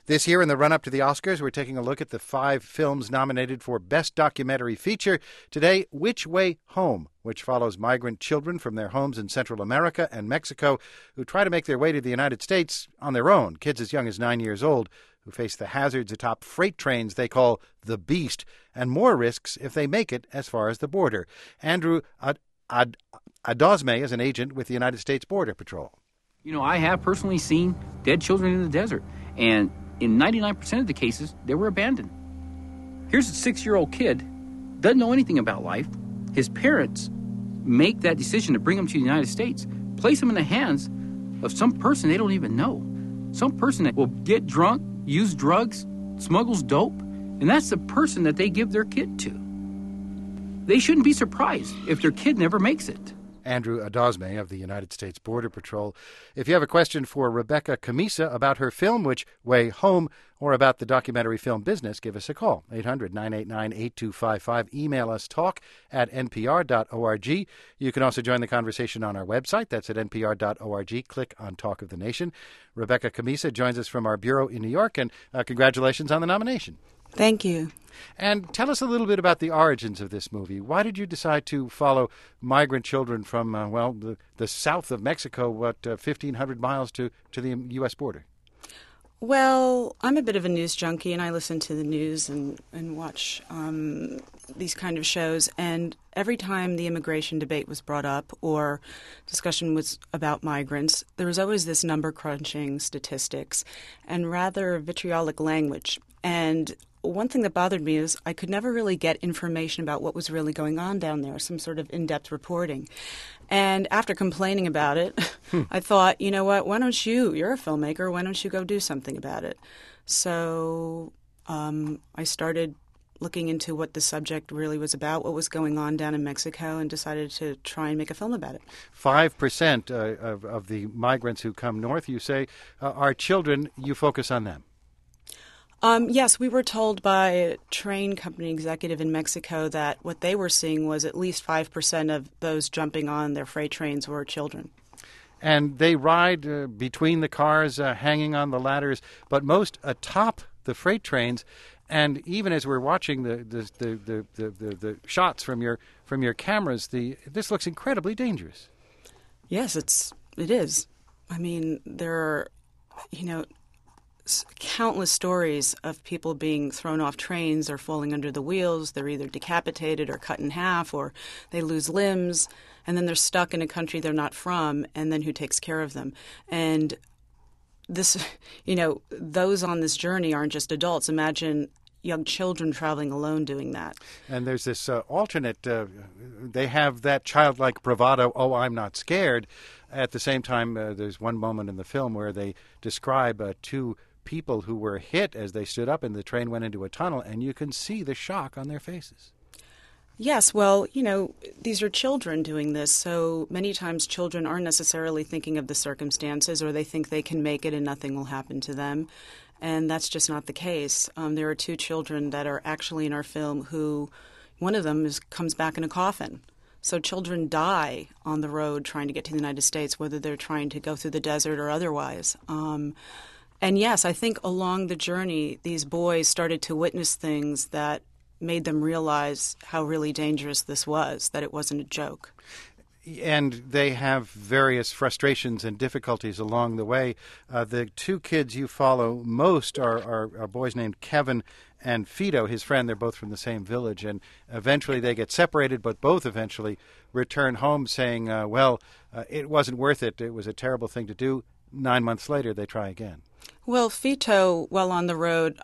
This year, in the run-up to the Oscars, we're taking a look at the 5 films nominated for Best Documentary Feature. Today, Which Way Home, which follows migrant children from their homes in Central America and Mexico who try to make their way to the United States on their own, kids as young as 9 years old, who face the hazards atop freight trains they call the Beast, and more risks if they make it as far as the border. Andrew Adosme is an agent with the United States Border Patrol. You know, I have personally seen dead children in the desert, and in 99% of the cases, they were abandoned. Here's a 6-year-old kid, doesn't know anything about life. His parents make that decision to bring him to the United States, place him in the hands of some person they don't even know. Some person that will get drunk, use drugs, smuggles dope, and that's the person that they give their kid to. They shouldn't be surprised if their kid never makes it. Andrew Adosme of the United States Border Patrol. If you have a question for Rebecca Camisa about her film, Which Way Home, or about the documentary film business, give us a call, 800-989-8255. Email us, talk@npr.org. You can also join the conversation on our website. That's at npr.org. Click on Talk of the Nation. Rebecca Camisa joins us from our bureau in New York, and congratulations on the nomination. Thank you. And tell us a little bit about the origins of this movie. Why did you decide to follow migrant children from, the south of Mexico, 1,500 miles to the U.S. border? Well, I'm a bit of a news junkie, and I listen to the news and watch these kind of shows. And every time the immigration debate was brought up or discussion was about migrants, there was always this number-crunching statistics and rather vitriolic language. And one thing that bothered me is I could never really get information about what was really going on down there, some sort of in-depth reporting. And after complaining about it, I thought, you know what, you're a filmmaker, why don't you go do something about it? So I started looking into what the subject really was about, what was going on down in Mexico, and decided to try and make a film about it. 5% of the migrants who come north, you say, are children. You focus on them. Yes, we were told by a train company executive in Mexico that what they were seeing was at least 5% of those jumping on their freight trains were children. And they ride between the cars, hanging on the ladders, but most atop the freight trains. And even as we're watching the shots from your cameras, this looks incredibly dangerous. Yes, it is. I mean, there are, countless stories of people being thrown off trains or falling under the wheels. They're either decapitated or cut in half, or they lose limbs, and then they're stuck in a country they're not from, and then who takes care of them? And this, those on this journey aren't just adults. Imagine young children traveling alone doing that. And there's this alternate, they have that childlike bravado, oh, I'm not scared. At the same time, there's one moment in the film where they describe 2 people who were hit as they stood up and the train went into a tunnel, and you can see the shock on their faces. Yes, well, these are children doing this, so many times children aren't necessarily thinking of the circumstances, or they think they can make it and nothing will happen to them, and that's just not the case. There are 2 children that are actually in our film who, one of them comes back in a coffin. So children die on the road trying to get to the United States, whether they're trying to go through the desert or otherwise. And yes, I think along the journey, these boys started to witness things that made them realize how really dangerous this was, that it wasn't a joke. And they have various frustrations and difficulties along the way. The 2 kids you follow most are boys named Kevin and Fido, his friend. They're both from the same village, and eventually they get separated, but both eventually return home saying, it wasn't worth it. It was a terrible thing to do. 9 months later, they try again. Well, Fido, while on the road,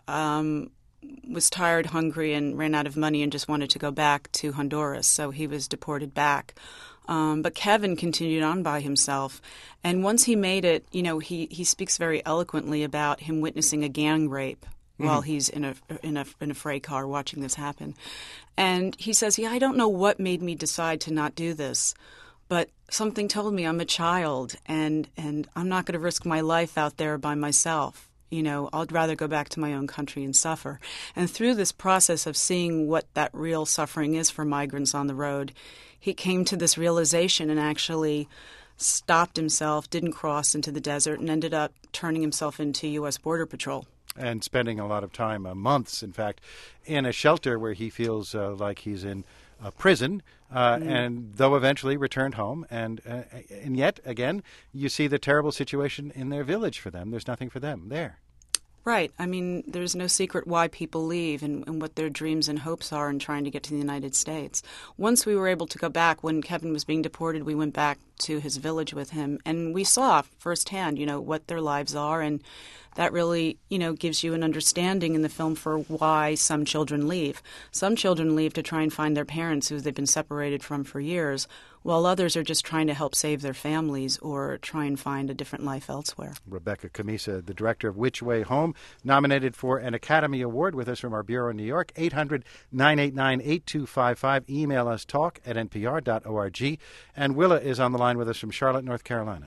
was tired, hungry, and ran out of money and just wanted to go back to Honduras, so he was deported back. But Kevin continued on by himself, and once he made it, he speaks very eloquently about him witnessing a gang rape while he's in a freight car watching this happen. And he says, I don't know what made me decide to not do this, but something told me I'm a child and I'm not going to risk my life out there by myself. I'd rather go back to my own country and suffer. And through this process of seeing what that real suffering is for migrants on the road, he came to this realization and actually stopped himself, didn't cross into the desert, and ended up turning himself into U.S. Border Patrol. And spending a lot of time, months, in fact, in a shelter where he feels like he's in prison, and though eventually returned home. And yet, again, you see the terrible situation in their village for them. There's nothing for them there. Right. I mean, there's no secret why people leave and what their dreams and hopes are in trying to get to the United States. Once we were able to go back, when Kevin was being deported, we went back to his village with him, and we saw firsthand, what their lives are, and that really, gives you an understanding in the film for why some children leave. Some children leave to try and find their parents who they've been separated from for years, while others are just trying to help save their families or try and find a different life elsewhere. Rebecca Cammisa, the director of Which Way Home, nominated for an Academy Award, with us from our bureau in New York. 800-989-8255. Email us talk@npr.org. And Willa is on the line with us from Charlotte, North Carolina.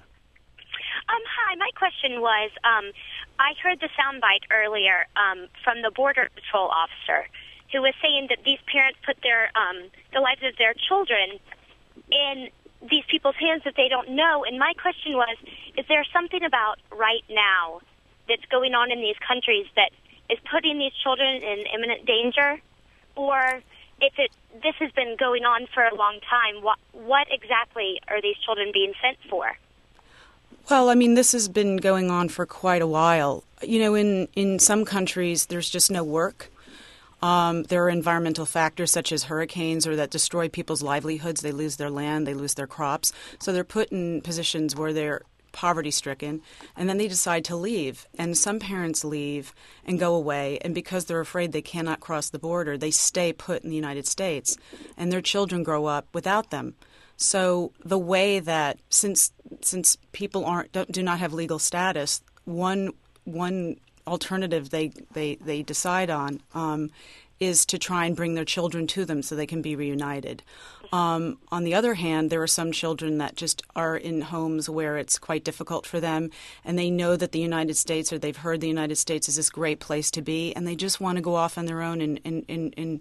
Hi, my question was, I heard the soundbite earlier from the Border Patrol officer who was saying that these parents put the lives of their children in these people's hands that they don't know. And my question was, is there something about right now that's going on in these countries that is putting these children in imminent danger? Or if this has been going on for a long time, what exactly are these children being sent for? Well, I mean, this has been going on for quite a while. In some countries, there's just no work. There are environmental factors such as hurricanes or that destroy people's livelihoods. They lose their land, they lose their crops. So they're put in positions where they're poverty-stricken, and then they decide to leave. And some parents leave and go away, and because they're afraid they cannot cross the border, they stay put in the United States, and their children grow up without them. So the way that since people do not have legal status, one alternative they decide on is to try and bring their children to them so they can be reunited. On the other hand, there are some children that just are in homes where it's quite difficult for them, and they know that the United States, or they've heard the United States is this great place to be, and they just want to go off on their own and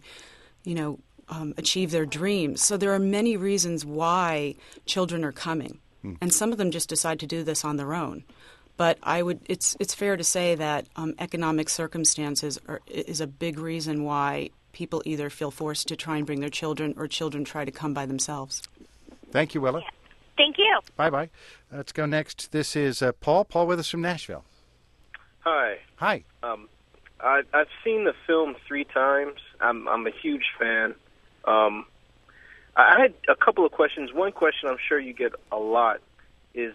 achieve their dreams. So there are many reasons why children are coming, and some of them just decide to do this on their own. But it's fair to say that economic circumstances is a big reason why people either feel forced to try and bring their children, or children try to come by themselves. Thank you, Willa. Yeah. Thank you. Bye-bye. Let's go next. This is Paul. Paul with us from Nashville. Hi. Hi. I've seen the film 3 times. I'm a huge fan. I had a couple of questions. One question I'm sure you get a lot is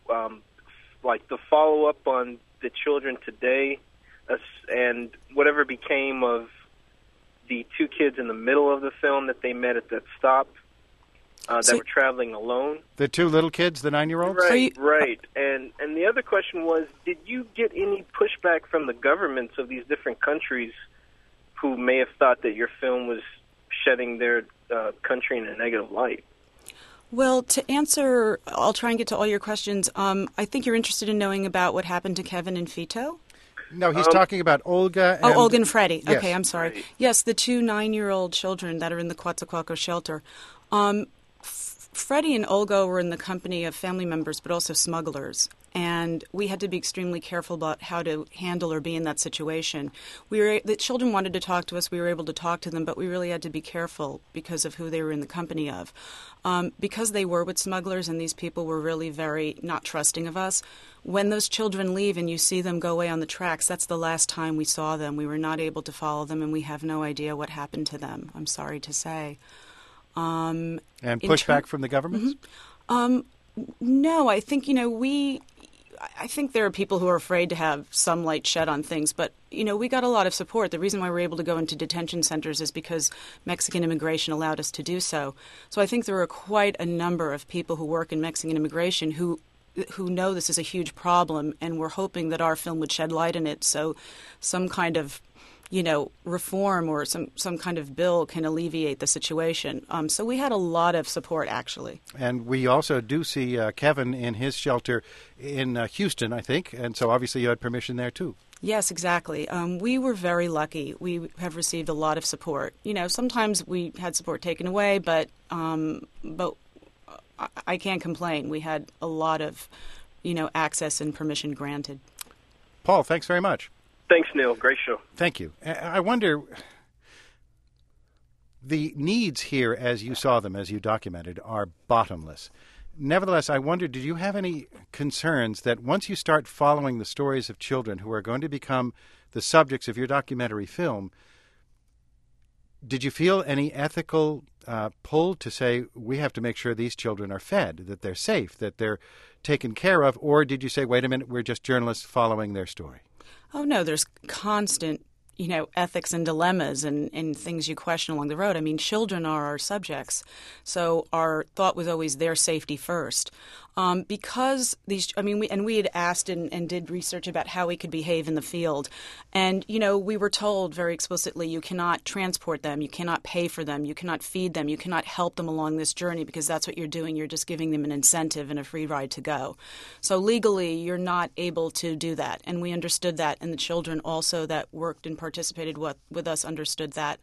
like the follow-up on the children today, and whatever became of the 2 kids in the middle of the film that they met at that stop that were traveling alone. The 2 little kids, the 9-year-olds? Right. And the other question was, did you get any pushback from the governments of these different countries who may have thought that your film was shedding their country in a negative light? Well, to answer, I'll try and get to all your questions. I think you're interested in knowing about what happened to Kevin and Fito? No, he's talking about Olga and... Olga and Freddie. Yes. Okay, I'm sorry. Right. Yes, the 2 9-year-old children that are in the Coatzacoalcos shelter. Freddie and Olga were in the company of family members, but also smugglers. And we had to be extremely careful about how to handle or be in that situation. The children wanted to talk to us. We were able to talk to them, but we really had to be careful because of who they were in the company of. Because they were with smugglers and these people were really very not trusting of us, when those children leave and you see them go away on the tracks, that's the last time we saw them. We were not able to follow them, and we have no idea what happened to them, I'm sorry to say. And pushback from the governments? No, I think, I think there are people who are afraid to have some light shed on things, but, we got a lot of support. The reason why we're able to go into detention centers is because Mexican immigration allowed us to do so. So I think there are quite a number of people who work in Mexican immigration who know this is a huge problem, and we're hoping that our film would shed light on it, so some kind of reform or some kind of bill can alleviate the situation. So we had a lot of support, actually. And we also do see Kevin in his shelter in Houston, I think, and so obviously you had permission there, too. Yes, exactly. We were very lucky. We have received a lot of support. Sometimes we had support taken away, but I can't complain. We had a lot of, access and permission granted. Paul, thanks very much. Thanks, Neil. Great show. Thank you. I wonder, the needs here, as you saw them, as you documented, are bottomless. Nevertheless, I wonder, did you have any concerns that once you start following the stories of children who are going to become the subjects of your documentary film, did you feel any ethical pull to say, we have to make sure these children are fed, that they're safe, that they're taken care of, or did you say, wait a minute, we're just journalists following their story? Oh, no, there's constant, ethics and dilemmas and things you question along the road. I mean, children are our subjects, so our thought was always their safety first. Because we had asked and did research about how we could behave in the field. And, we were told very explicitly, you cannot transport them, you cannot pay for them, you cannot feed them, you cannot help them along this journey because that's what you're doing. You're just giving them an incentive and a free ride to go. So legally, you're not able to do that. And we understood that. And the children also that worked and participated with us understood that.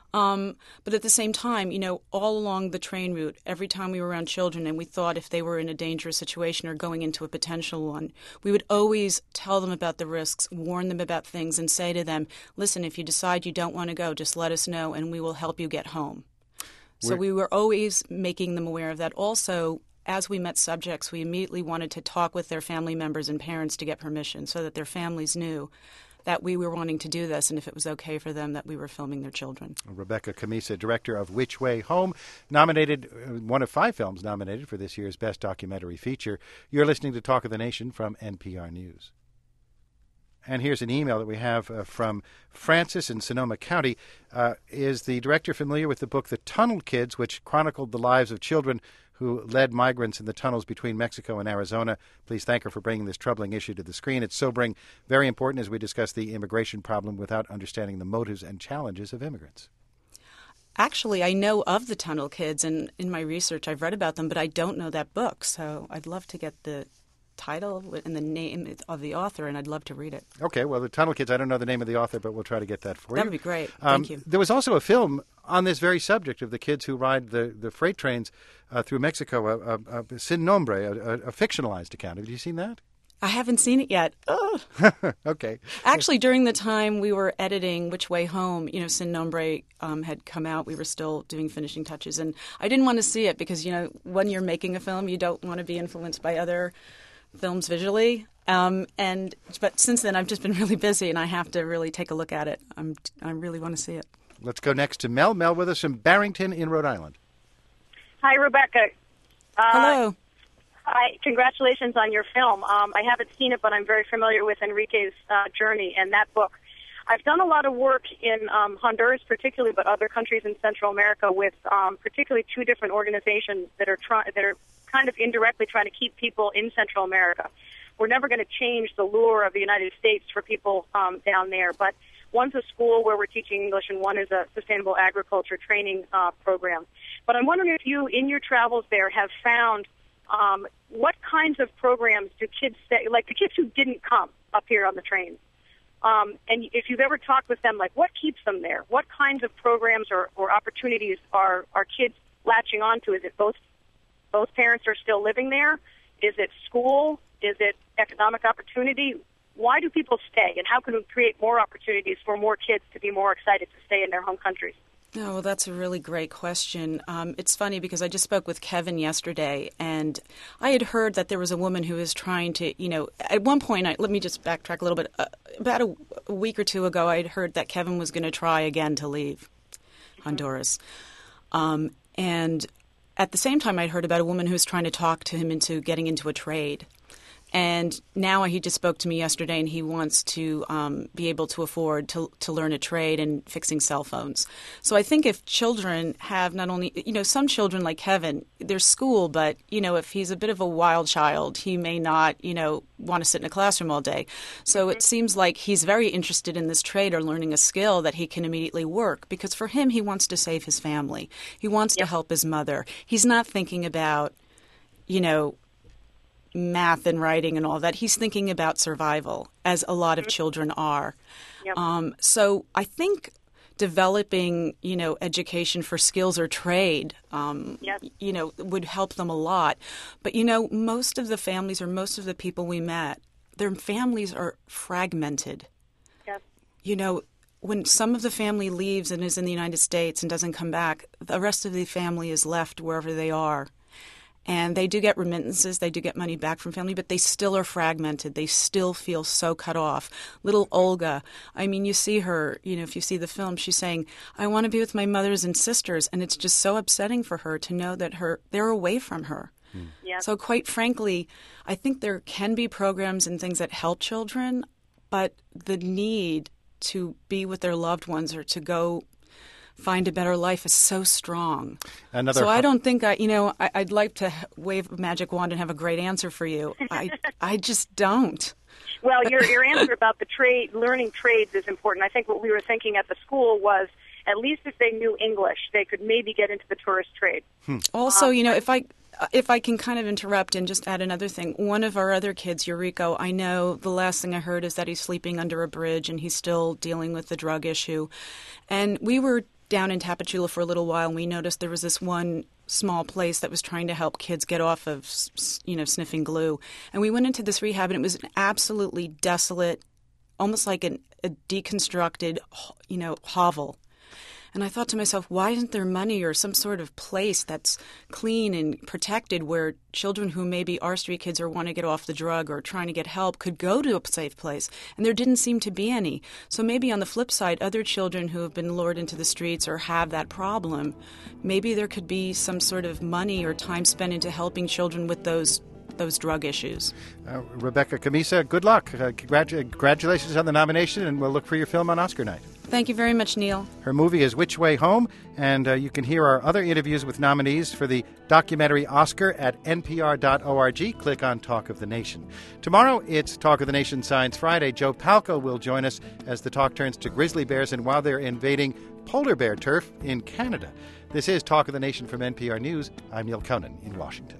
But at the same time, all along the train route, every time we were around children and we thought if they were in a dangerous situation or going into a potential one, we would always tell them about the risks, warn them about things, and say to them, listen, if you decide you don't want to go, just let us know and we will help you get home. So we were always making them aware of that. Also, as we met subjects, we immediately wanted to talk with their family members and parents to get permission so that their families knew that we were wanting to do this and if it was okay for them that we were filming their children. Rebecca Cammisa, director of Which Way Home, nominated, one of 5 films nominated for this year's Best Documentary Feature. You're listening to Talk of the Nation from NPR News. And here's an email that we have from Francis in Sonoma County. Is the director familiar with the book The Tunnel Kids, which chronicled the lives of children who led migrants in the tunnels between Mexico and Arizona? Please thank her for bringing this troubling issue to the screen. It's sobering, very important as we discuss the immigration problem without understanding the motives and challenges of immigrants. Actually, I know of the Tunnel Kids, and in my research I've read about them, but I don't know that book. So I'd love to get the title and the name of the author, and I'd love to read it. Okay, well, The Tunnel Kids, I don't know the name of the author, but we'll try to get that for you. That would be great. Thank you. There was also a film on this very subject of the kids who ride the freight trains through Mexico, Sin Nombre, a fictionalized account. Have you seen that? I haven't seen it yet. Okay. Actually, during the time we were editing Which Way Home, Sin Nombre had come out. We were still doing finishing touches, and I didn't want to see it because, when you're making a film, you don't want to be influenced by other films visually, but since then I've just been really busy and I have to really take a look at it. I really want to see it. Let's go next to Mel. Mel with us from Barrington in Rhode Island. Hi, Rebecca. Hello. Hi. Congratulations on your film. I haven't seen it, but I'm very familiar with Enrique's journey and that book. I've done a lot of work in Honduras particularly, but other countries in Central America with particularly 2 different organizations that are kind of indirectly trying to keep people in Central America. We're never going to change the lure of the United States for people down there, but one's a school where we're teaching English and one is a sustainable agriculture training program. But I'm wondering if you, in your travels there, have found what kinds of programs do kids say, like the kids who didn't come up here on the trains, and if you've ever talked with them, like what keeps them there? What kinds of programs or opportunities are kids latching onto? Is it both parents are still living there? Is it school? Is it economic opportunity? Why do people stay? And how can we create more opportunities for more kids to be more excited to stay in their home countries? Oh, well, that's a really great question. It's funny because I just spoke with Kevin yesterday, and I had heard that there was a woman who was trying to, at one point, let me just backtrack a little bit. About a week or 2 ago, I had heard that Kevin was going to try again to leave Honduras. And at the same time, I'd heard about a woman who was trying to talk to him into getting into a trade. And now he just spoke to me yesterday, and he wants to be able to afford to learn a trade in fixing cell phones. So I think if children have not only, some children like Kevin, there's school, but, if he's a bit of a wild child, he may not, want to sit in a classroom all day. So it seems like he's very interested in this trade or learning a skill that he can immediately work, because for him, he wants to save his family. He wants to help his mother. He's not thinking about, math and writing and all that. He's thinking about survival, as a lot of children are. Yep. So I think developing, education for skills or trade, would help them a lot. But, most of the families or most of the people we met, their families are fragmented. when some of the family leaves and is in the United States and doesn't come back, the rest of the family is left wherever they are. And they do get remittances, they do get money back from family, but they still are fragmented. They still feel so cut off. Little Olga, I mean, you see her, if you see the film, she's saying, I want to be with my mothers and sisters. And it's just so upsetting for her to know that they're away from her. Yeah. So quite frankly, I think there can be programs and things that help children, but the need to be with their loved ones or to go find a better life is so strong. I don't think I'd like to wave a magic wand and have a great answer for you. I just don't. Well, your answer about the learning trades is important. I think what we were thinking at the school was at least if they knew English, they could maybe get into the tourist trade. Also, if I can kind of interrupt and just add another thing, one of our other kids, Eureka, I know the last thing I heard is that he's sleeping under a bridge and he's still dealing with the drug issue. And we were down in Tapachula for a little while, and we noticed there was this one small place that was trying to help kids get off of, sniffing glue. And we went into this rehab, and it was an absolutely desolate, almost like a deconstructed, hovel. And I thought to myself, why isn't there money or some sort of place that's clean and protected where children who maybe are street kids or want to get off the drug or trying to get help could go to a safe place? And there didn't seem to be any. So maybe on the flip side, other children who have been lured into the streets or have that problem, maybe there could be some sort of money or time spent into helping children with those drug issues. Rebecca Cammisa, good luck. Congratulations on the nomination, and we'll look for your film on Oscar night. Thank you very much, Neil. Her movie is Which Way Home, and you can hear our other interviews with nominees for the documentary Oscar at npr.org. Click on Talk of the Nation. Tomorrow, it's Talk of the Nation Science Friday. Joe Palco will join us as the talk turns to grizzly bears and while they're invading polar bear turf in Canada. This is Talk of the Nation from NPR News. I'm Neil Conan in Washington.